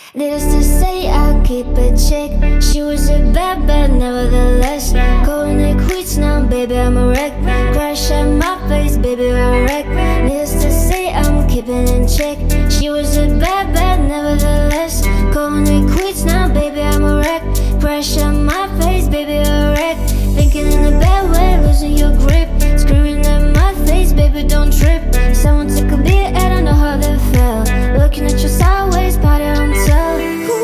Needless to say, I'll keep a check. She was a bad, but nevertheless, calling it quits now, baby, I'm a wreck. Crash at my face, baby, I'm a wreck. Needless to say, I'm keeping in check. She was a bad, but nevertheless, calling it quits now, baby, I'm a wreck. Crash at my face, baby, I'm a wreck. Thinking in a bad way, losing your grip, screaming at my face, baby, don't trip. Someone took a beat, I don't know how they felt. Looking at you sideways, party on top.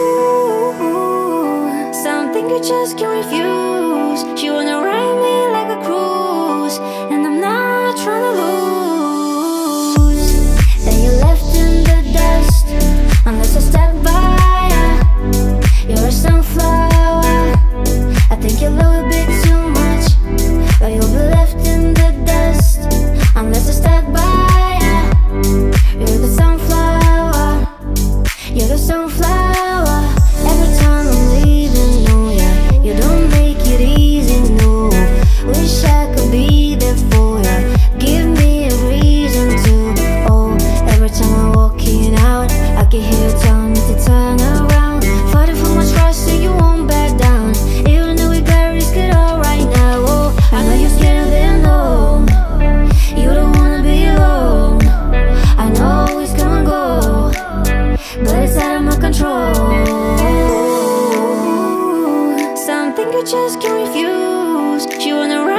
Ooh, something you just can't refuse. She wanna ride me like a cruise, and I'm not trying to lose. Then you left in the dust, unless I step by ya. You're a sunflower, I think you're a little bit too much, but you'll be left in the dust, unless I step by ya. You're the sunflower, you're the sunflower. Every time I'm leaving, no, yeah, you don't make it easy, no. Wish I could be there for ya, give me a reason to. Oh, every time I'm walking out, I can hear you telling me to turn around. Fighting for my trust so you won't back down, even though we gotta risk it all right now. Oh, I know you're scared of being alone, you don't wanna be alone. I know it's come and go, but it's out of my control. Something you just can't refuse. She wanna